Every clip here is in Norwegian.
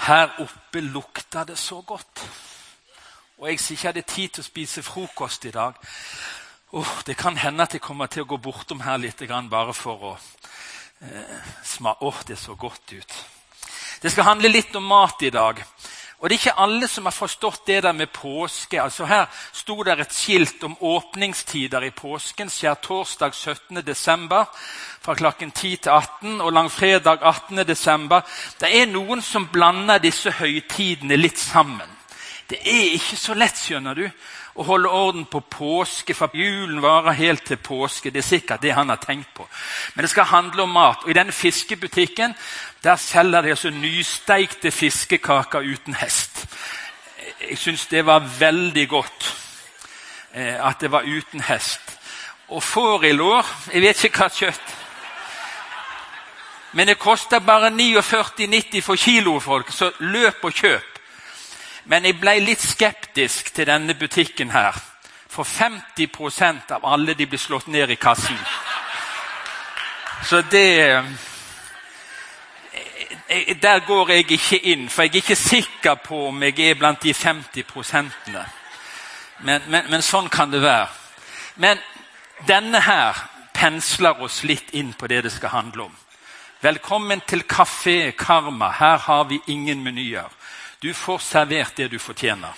Her oppe lukta det så godt. Og jeg sier ikke hadde tid til å spise frokost i dag. Det kan hende at jeg kommer til å gå bortom her litt grann bare for å smake. Det så godt ut. Det skal handle litt om mat i dag. Og det er ikke alle som har forstått det der med påske. Altså her sto der et skilt om åpningstider i påsken, skjærtorsdag 17. desember, fra klokken 10 til 18, og langfredag 18. desember. Det er noen som blander disse høytidene litt sammen. Det er ikke så lett, skjønner du, å holde orden på påske, for julen varer helt til påske. Det er sikkert det han har tenkt på. Men det skal handle om mat. Og i denne fiskebutikken, der selger de altså nysteikte fiskekaker uten hest. Jeg synes det var veldig godt at det var uten hest. Og får i lår, jeg vet ikke hva kjøtt. Men det koster bare 49,90 for kilo, folk, så løp og kjøp. Men jeg ble litt skeptisk til denne butikken her. For 50% av alle de blir slått ned i kassen. Så det... Der går jeg ikke inn, for jeg er ikke sikker på om jeg er blant de 50%. Men sånn kan det være. Men denne her pensler oss litt inn på det det skal handle om. Velkommen til Café Karma. Her har vi ingen menyer. Du får servert det du fortjener.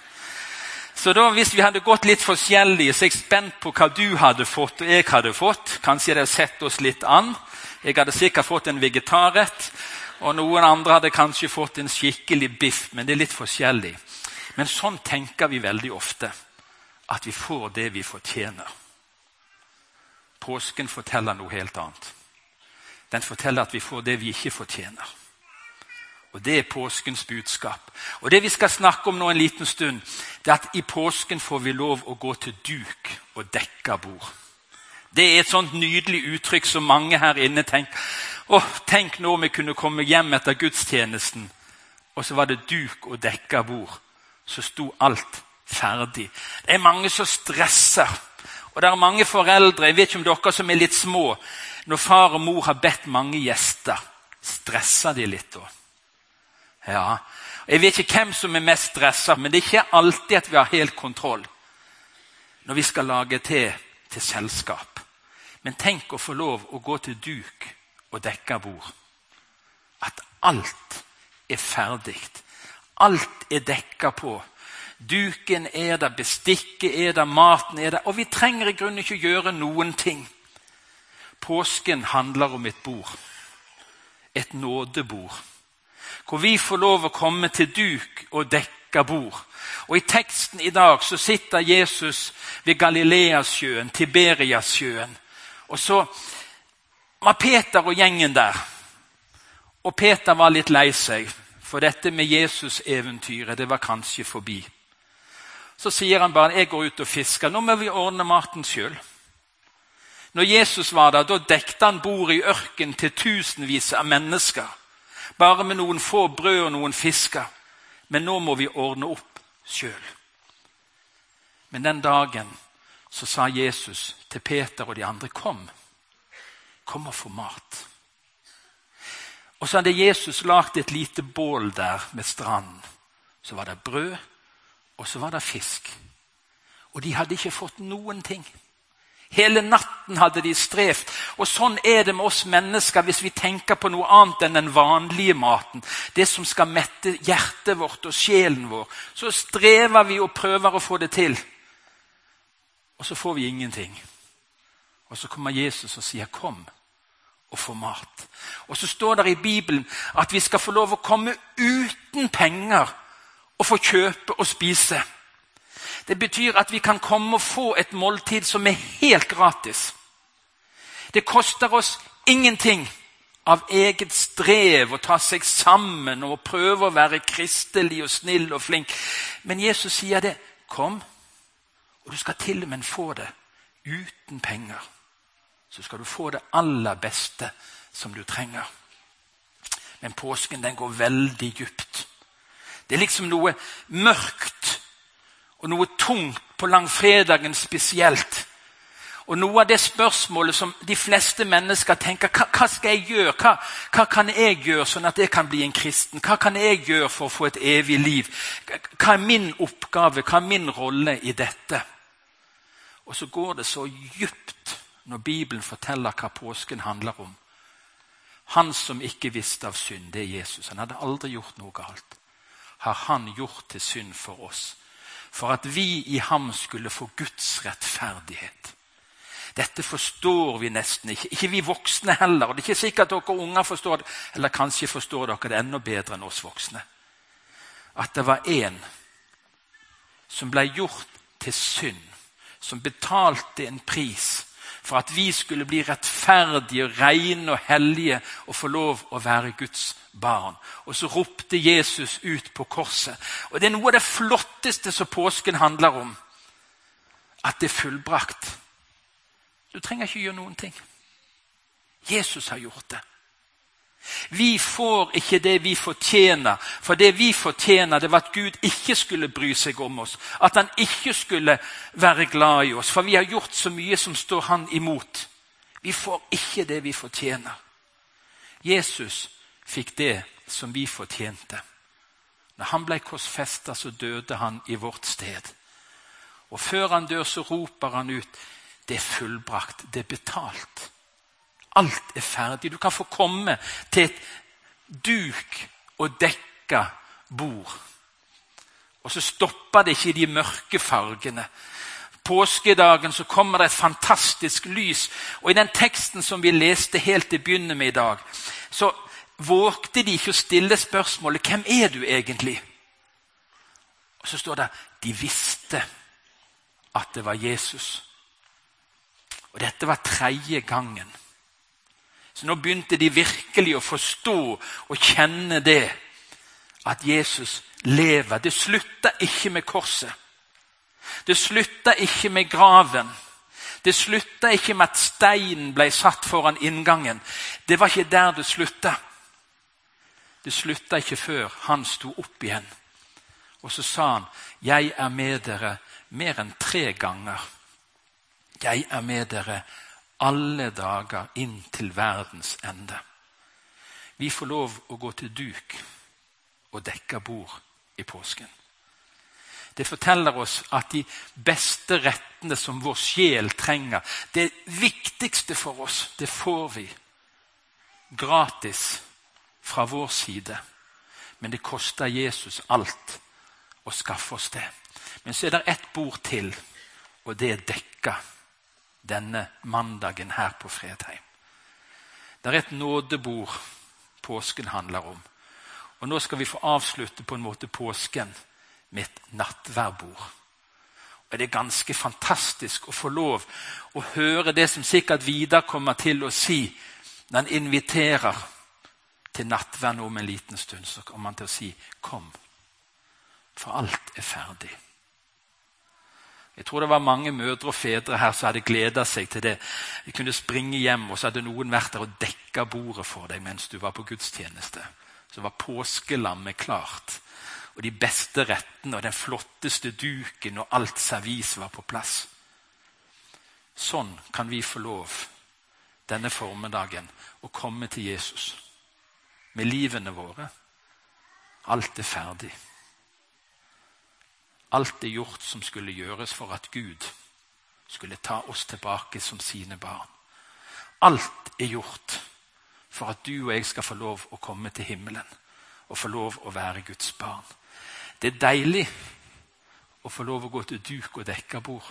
Så da, hvis vi hadde gått litt forskjellig, så er jeg spent på hva du hadde fått og jeg hadde fått. Kanskje det hadde sett oss litt an. Jeg hadde sikkert fått en vegetarrett, og noen andre hadde kanskje fått en skikkelig biff, men det er litt forskjellig. Men sånn tenker vi veldig ofte, at vi får det vi fortjener. Påsken forteller noe helt annet. Den forteller at vi får det vi ikke fortjener. Og det er påskens budskap. Og det vi skal snakke om nå en liten stund, det er at i påsken får vi lov å gå til duk og dekka bord. Det er et sånt nydelig uttrykk som mange her inne tenker. Tenk nå om vi kunne komme hjem etter gudstjenesten, og så var det duk og dekka bord. Så sto alt ferdig. Det er mange som stresser. Og det er mange foreldre, jeg vet ikke om dere som er litt små, når far og mor har bedt mange gjester, stresser de litt da. Ja, jeg vet ikke hvem som er mest stresset, men det er ikke alltid at vi har helt kontroll når vi skal lage til selskap. Men tenk å få lov å gå til duk og dekke bord. At alt er ferdig. Alt er dekket på. Duken er der, bestikket er der, maten er der, og vi trenger i grunnen ikke gjøre noen ting. Påsken handler om et bord. Et nådebord. Hvor vi får lov å komme til duk og dekke bord. Og i teksten i dag så sitter Jesus ved Galileasjøen, Tiberiassjøen. Og så var Peter og gjengen der. Og Peter var litt lei seg, for dette med Jesus-eventyret, det var kanskje forbi. Så sier han bare, jeg går ut og fisker, nå må vi ordne maten selv. Når Jesus var der, da dekte han bord i ørken til tusenvis av mennesker. Bare med noen få brød og noen fisker. Men nå må vi ordne opp selv. Men den dagen så sa Jesus til Peter og de andre, kom og få mat. Og så hadde Jesus lagt et lite bål der med stranden. Så var det brød, og så var det fisk. Og de hadde ikke fått noen ting. Hele natten hadde de strevd, og sånn er det med oss mennesker hvis vi tenker på noe annet enn den vanlige maten. Det som skal mette hjertet vårt og sjelen vår. Så strever vi og prøver å få det til. Og så får vi ingenting. Og så kommer Jesus og sier, kom og få mat. Og så står det i Bibelen at vi skal få lov å komme uten penger og få kjøpe og spise. Det betyr at vi kan komme og få et måltid som er helt gratis. Det koster oss ingenting av eget strev å ta seg sammen og prøve å være kristelig og snill og flink. Men Jesus sier det, kom, og du skal til og med få det uten penger. Så skal du få det aller beste som du trenger. Men påsken den går veldig dypt. Det er liksom noe mørkt og noe tungt på langfredagen spesielt. Og noe av det spørsmålet som de fleste mennesker tenker, hva skal jeg gjøre? Hva kan jeg gjøre sånn at jeg kan bli en kristen? Hva kan jeg gjøre for å få et evig liv? Hva er min oppgave? Hva er min rolle i dette? Og så går det så dypt når Bibelen forteller hva påsken handler om. Han som ikke visste av synd, det er Jesus. Han hadde aldri gjort noe galt. Har han gjort til synd for oss, for at vi i ham skulle få Guds rettferdighet. Dette forstår vi nesten ikke. Ikke vi voksne heller. Og det er ikke sikkert at dere unger forstår det, eller kanskje forstår dere det enda bedre enn oss voksne. At det var en som ble gjort til synd, som betalte en pris for at vi skulle bli rettferdige, rene og hellige og få lov å være Guds barn. Og så ropte Jesus ut på korset. Og det er noe av det flotteste som påsken handler om. At det er fullbrakt. Du trenger ikke gjøre noen ting. Jesus har gjort det. Vi får ikke det vi fortjener, for det vi fortjener det var at Gud ikke skulle bry seg om oss, at han ikke skulle være glad i oss, for vi har gjort så mye som står han imot. Vi får ikke det vi fortjener. Jesus fikk det som vi fortjente. Når han ble korsfestet, så døde han i vårt sted. Og før han dør, så roper han ut, det er fullbrakt, det er betalt. Alt er ferdig. Du kan få komme til et duk og dekka bord. Og så stopper det ikke i de mørke fargene. Påskedagen så kommer det et fantastisk lys. Og i den teksten som vi leste helt til å begynne med i dag, så vågte de ikke å stille spørsmålet, hvem er du egentlig? Og så står det, de visste at det var Jesus. Og dette var 3. gangen. Så nå begynte de virkelig å forstå og kjenne det, at Jesus lever. Det slutta ikke med korset. Det slutta ikke med graven. Det slutta ikke med at steinen ble satt foran inngangen. Det var ikke der det slutta. Det slutta ikke før han sto opp igjen. Og så sa han, jeg er med dere mer enn 3 ganger. Jeg er med dere alle dager inn til verdens ende. Vi får lov å gå til duk og dekke bord i påsken. Det forteller oss at de beste rettene som vår sjel trenger, det viktigste for oss, det får vi gratis fra vår side. Men det koster Jesus alt å skaffe oss det. Men så er det et bord til, og det er dekka denne mandagen her på Fredheim. Det er et nådebord påsken handler om. Og nå skal vi få avslutte på en måte påsken med et nattverdbord. Og det er ganske fantastisk å få lov å høre det som sikkert Vidar kommer til å si når han inviterer til nattverd om en liten stund. Så kommer han til å si, kom, for alt er ferdig. Jeg tror det var mange mødre og fedre her som hadde gledet seg til det. De kunne springe hjem, og så hadde noen vært der og dekket bordet for deg mens du var på gudstjeneste. Så var påskelammet klart, og de beste rettene og den flotteste duken og alt servis var på plass. Sånn kan vi få lov denne formiddagen å komme til Jesus med livene våre. Alt er ferdig. Alt er gjort som skulle gjøres for at Gud skulle ta oss tilbake som sine barn. Alt er gjort for at du og jeg skal få lov å komme til himmelen og få lov å være Guds barn. Det er deilig å få lov å gå til duk og dekka bord.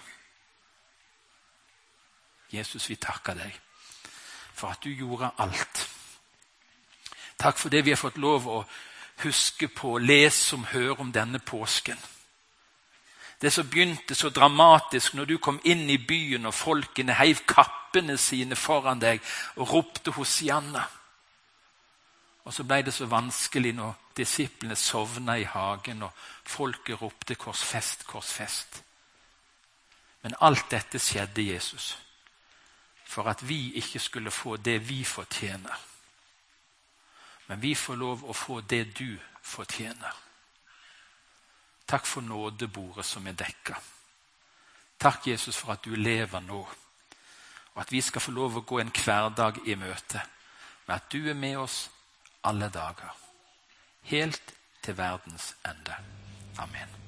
Jesus, vi takker deg for at du gjorde alt. Takk for det vi har fått lov å huske på, lese om, høre om denne påsken. Det som begynte så dramatisk når du kom inn i byen og folkene heiv kappene sine foran deg og ropte Hosianna. Og så ble det så vanskelig når disiplene sovna i hagen og folket ropte korsfest, korsfest. Men alt dette skjedde, Jesus, for at vi ikke skulle få det vi fortjener. Men vi får lov å få det du fortjener. Takk for nådebordet som er dekket. Takk, Jesus, for at du lever nå. og at vi skal få lov å gå en hverdag i møte med at du er med oss alle dager, helt til verdens ende. Amen.